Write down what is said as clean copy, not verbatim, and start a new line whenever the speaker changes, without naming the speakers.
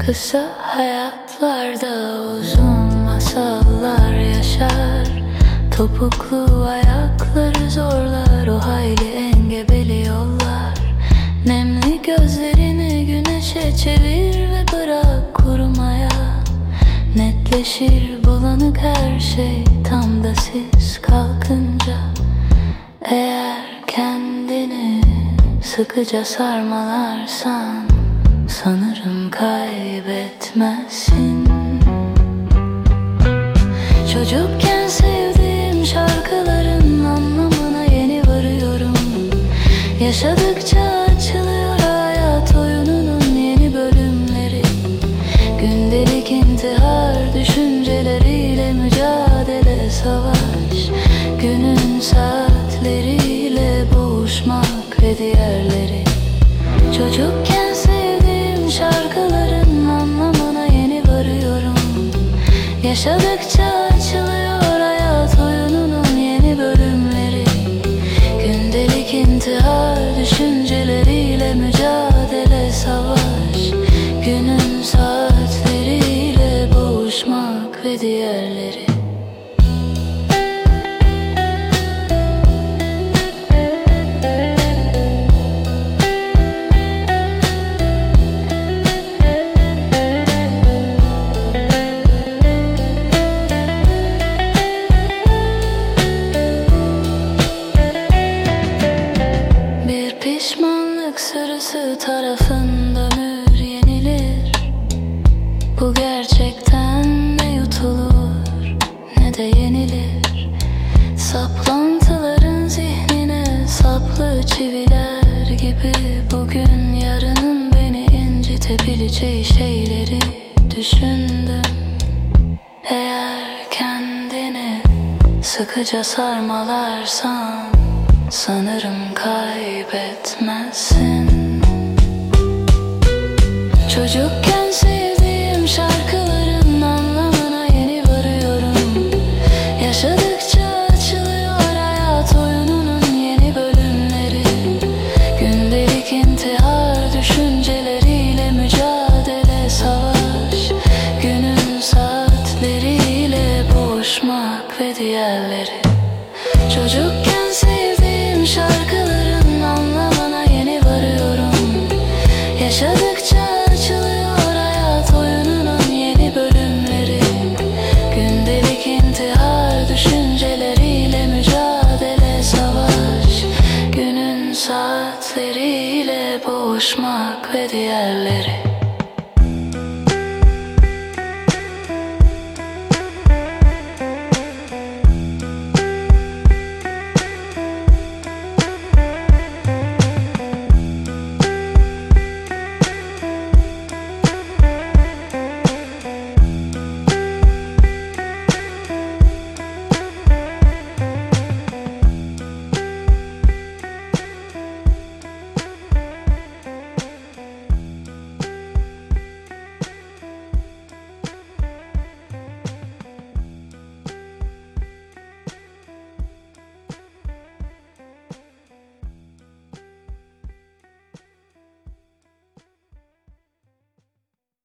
Kısa hayatlarda uzun masallar yaşar. Topuklu ayakları zorlar o hayli engebeli yollar. Nemli gözlerini güneşe çevir ve bırak kurumaya. Netleşir bulanık her şey tam da siz kalkınca. Eğer kendini sıkıca sarmalarsan sanırım kaybetmezsin. Çocukken sevdiğim şarkıların anlamına yeni varıyorum. Yaşadıkça açılıyor hayat oyununun yeni bölümleri. Gündelik intihar düşünceleriyle mücadele, savaş. Günün saatleriyle boğuşmak ve diğerleri. Çocukken sevdiğim şarkıların anlamına yeni varıyorum. Yaşadıkça açılıyor hayat oyununun yeni bölümleri. Gündelik intihar düşünceleriyle mücadele, savaş. Günün saatleriyle boğuşmak ve diğerleri. Pişmanlık sırası tarafında ömür yenilir. Bu gerçekten ne yutulur ne de yenilir. Saplantıların zihnine saplı çiviler gibi. Bugün yarının beni incitebileceği şeyleri düşündüm. Eğer kendini sıkıca sarmalarsan sanırım kaybetmezsin. Çocukken sevdiğim şarkıların anlamına yeni varıyorum. Yaşadıkça açılıyor hayat oyununun yeni bölümleri. Gündelik intihar düşünceleriyle mücadele, savaş. Günün saatleriyle boğuşmak ve diğerleri. Çocuk